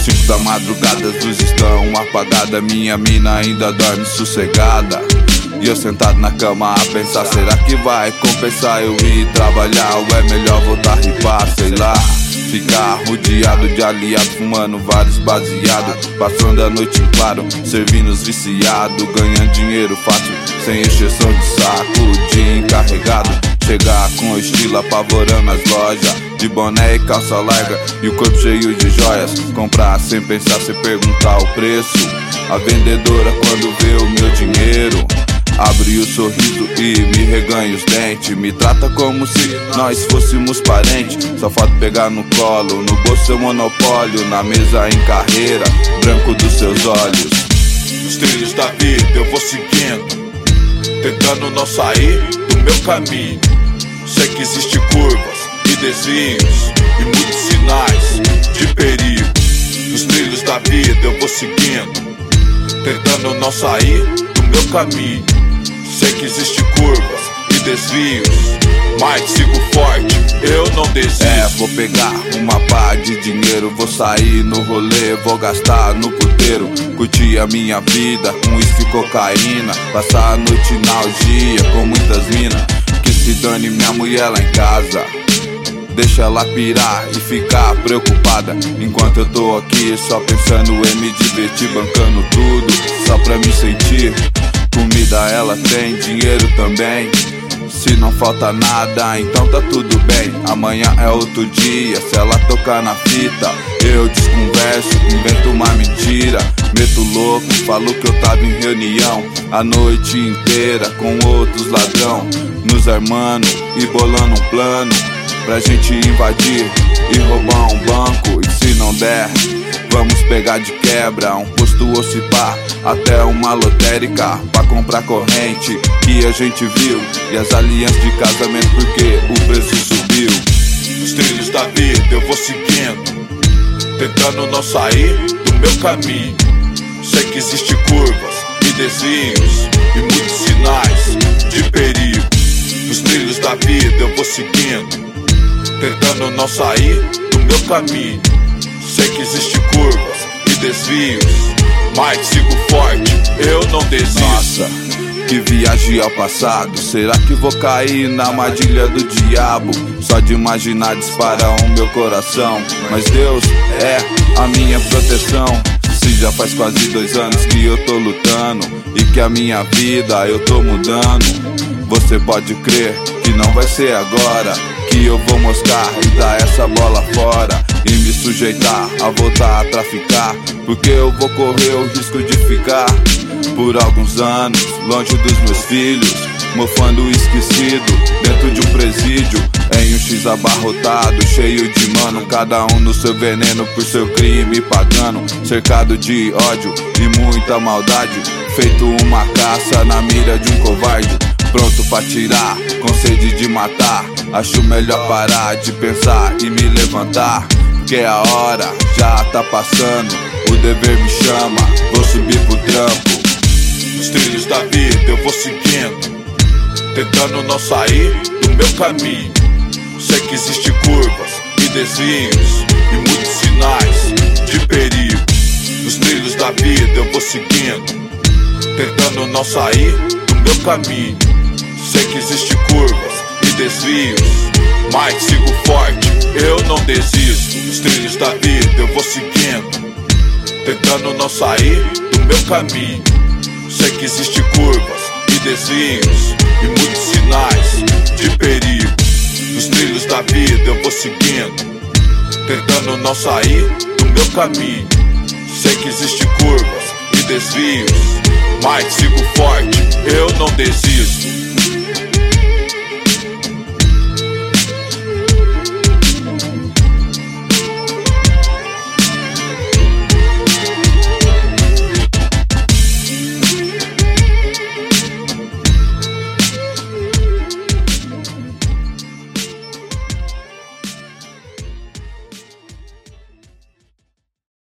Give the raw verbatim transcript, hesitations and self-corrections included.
Cinco da madrugada, as luzes estão apagadas, minha mina ainda dorme sossegada. E eu sentado na cama a pensar, será que vai compensar eu ir trabalhar? Ou é melhor voltar a ripar, sei lá. Ficar rodeado de aliado, fumando vários baseados, passando a noite em claro, servindo os viciados, ganhando dinheiro fácil, sem exceção de saco, dia encarregado. Chegar com estilo apavorando as lojas, de boné e calça larga e o corpo cheio de joias. Comprar sem pensar, sem perguntar o preço. A vendedora quando vê o meu dinheiro abre o sorriso e me reganha os dentes. Me trata como se nós fôssemos parentes. Só falta pegar no colo, no bolso seu monopólio, na mesa em carreira, branco dos seus olhos. Os trilhos da vida eu vou seguindo, tentando não sair do meu caminho. Sei que existem curvas e desvios e muitos sinais de perigo. Nos trilhos da vida eu vou seguindo, tentando não sair do meu caminho. Sei que existem curvas e desvios, mas sigo forte, eu não desisto. É, vou pegar uma pá de dinheiro, vou sair no rolê, vou gastar no puteiro, curtir a minha vida com uísque e cocaína, passar a noite na algia com muitas minas. Que se dane minha mulher lá em casa, deixa ela pirar e ficar preocupada, enquanto eu tô aqui só pensando em me divertir, bancando tudo só pra me sentir. Comida ela tem, dinheiro também. Se não falta nada, então tá tudo bem. Amanhã é outro dia, se ela tocar na fita eu desconverso, invento uma mentira, meto louco, falo que eu tava em reunião a noite inteira com outros ladrão, nos armando e bolando um plano pra gente invadir e roubar um banco. E se não der, vamos pegar de quebra um posto ou se pá, até uma lotérica pra comprar corrente que a gente viu e as alianças de casamento porque o preço subiu. Nos trilhos da vida eu vou seguindo, tentando não sair do meu caminho. Sei que existem curvas e desvios e muitos sinais de perigo. Nos trilhos da vida eu vou seguindo, tentando não sair do meu caminho. Sei que existem curvas e desvios, mas sigo forte, eu não desisto. Nossa, que viagem ao passado, será que vou cair na armadilha do diabo? Só de imaginar dispara o meu coração, mas Deus é a minha proteção. Se já faz quase dois anos que eu tô lutando e que a minha vida eu tô mudando, você pode crer que não vai ser agora que eu vou moscar e dar essa bola fora e me sujeitar a voltar a traficar, porque eu vou correr o risco de ficar por alguns anos longe dos meus filhos, mofando esquecido dentro de um presídio, em um X abarrotado, cheio de mano, cada um no seu veneno por seu crime pagando, cercado de ódio e muita maldade, feito uma caça na mira de um covarde, pronto pra tirar, com sede de matar. Acho melhor parar de pensar e me levantar, porque a hora já tá passando, o dever me chama, vou subir pro trampo. Os trilhos da vida eu vou seguindo, tentando não sair do meu caminho. Sei que existem curvas e desvios e muitos sinais de perigo. Nos trilhos da vida eu vou seguindo, tentando não sair do meu caminho. Sei que existem curvas e desvios, mas sigo forte, eu não desisto. Nos trilhos da vida eu vou seguindo, tentando não sair do meu caminho. Sei que existem curvas e desvios e muitos sinais de perigo. Nos trilhos da vida eu vou seguindo, tentando não sair do meu caminho. Sei que existem curvas e desvios, mas sigo forte, eu não desisto.